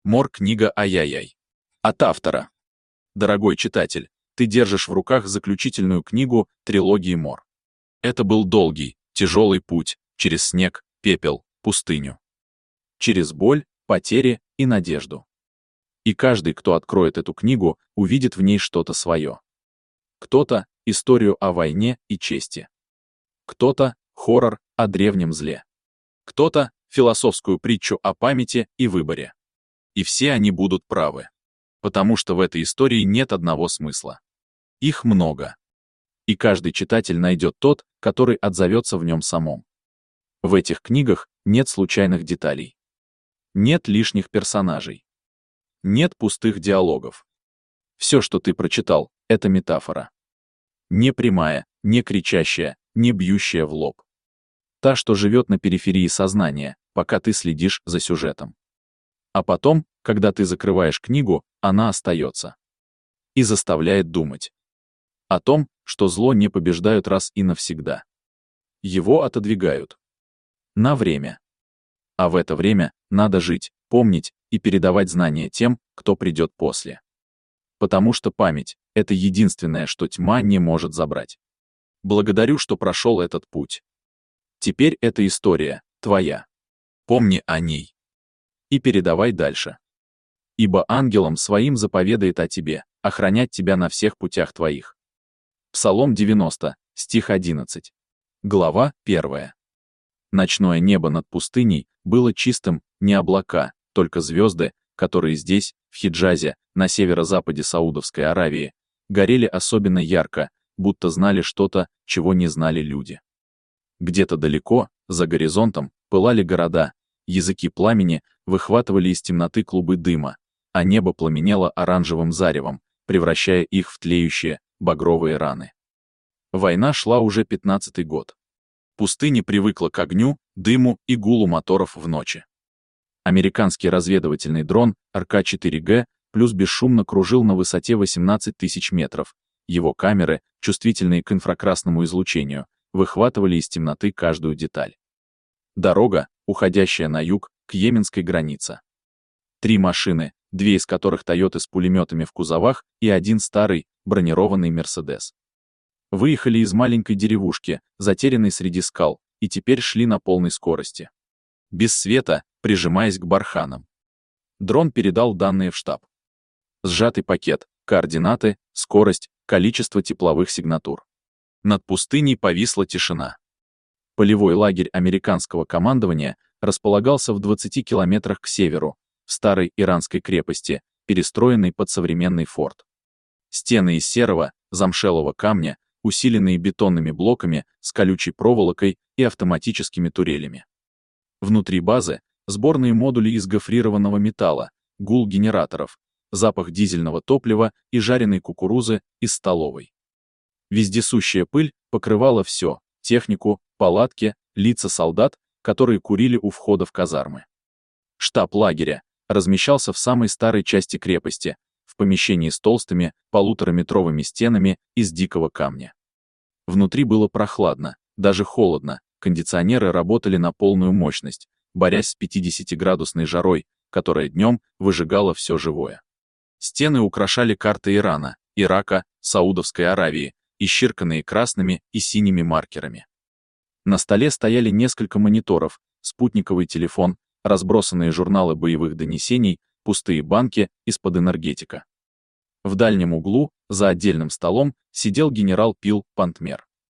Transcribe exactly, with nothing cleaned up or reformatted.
Мор книга ай-яй-яй. От автора. Дорогой читатель, ты держишь в руках заключительную книгу трилогии Мор. Это был долгий, тяжелый путь через снег, пепел, пустыню. Через боль, потери и надежду. И каждый, кто откроет эту книгу, увидит в ней что-то свое. Кто-то — историю о войне и чести. Кто-то — хоррор о древнем зле. Кто-то — философскую притчу о памяти и выборе. И все они будут правы. Потому что в этой истории нет одного смысла. Их много. И каждый читатель найдет тот, который отзовется в нем самом. В этих книгах нет случайных деталей. Нет лишних персонажей. Нет пустых диалогов. Все, что ты прочитал, — это метафора. Не прямая, не кричащая, не бьющая в лоб. Та, что живет на периферии сознания, пока ты следишь за сюжетом. А потом, когда ты закрываешь книгу, она остается. И заставляет думать. О том, что зло не побеждают раз и навсегда. Его отодвигают. На время. А в это время надо жить, помнить и передавать знания тем, кто придет после. Потому что память — это единственное, что тьма не может забрать. Благодарю, что прошел этот путь. Теперь эта история твоя. Помни о ней. И передавай дальше. Ибо ангелом своим заповедает о тебе, охранять тебя на всех путях твоих. Псалом девяносто, стих одиннадцать. Глава первая. Ночное небо над пустыней было чистым, не облака, только звезды, которые здесь, в Хиджазе, на северо-западе Саудовской Аравии, горели особенно ярко, будто знали что-то, чего не знали люди. Где-то далеко, за горизонтом, пылали города, языки пламени выхватывали из темноты клубы дыма, а небо пламенело оранжевым заревом, превращая их в тлеющие, багровые раны. Война шла уже пятнадцатый год. Пустыня привыкла к огню, дыму и гулу моторов в ночи. Американский разведывательный дрон эр ка четыре гэ плюс бесшумно кружил на высоте восемнадцать тысяч метров. Его камеры, чувствительные к инфракрасному излучению, выхватывали из темноты каждую деталь. Дорога, уходящая на юг, к йеменской границе. Три машины, две из которых Тойоты с пулеметами в кузовах и один старый, бронированный Мерседес. Выехали из маленькой деревушки, затерянной среди скал, и теперь шли на полной скорости. Без света, прижимаясь к барханам. Дрон передал данные в штаб. Сжатый пакет, координаты, скорость, количество тепловых сигнатур. Над пустыней повисла тишина. Полевой лагерь американского командования располагался в двадцати километрах к северу, в старой иранской крепости, перестроенной под современный форт. Стены из серого, замшелого камня, усиленные бетонными блоками с колючей проволокой и автоматическими турелями. Внутри базы сборные модули из гофрированного металла, гул генераторов, запах дизельного топлива и жареной кукурузы из столовой. Вездесущая пыль покрывала все — технику, палатки, лица солдат, которые курили у входа в казармы. Штаб лагеря размещался в самой старой части крепости, в помещении с толстыми, полутораметровыми стенами из дикого камня. Внутри было прохладно, даже холодно, кондиционеры работали на полную мощность, борясь с пятидесятиградусной жарой, которая днем выжигала все живое. Стены украшали карты Ирана, Ирака, Саудовской Аравии, исчерканные красными и синими маркерами. На столе стояли несколько мониторов, спутниковый телефон, разбросанные журналы боевых донесений, пустые банки из-под энергетика. В дальнем углу, за отдельным столом, сидел генерал Пил Пантмер.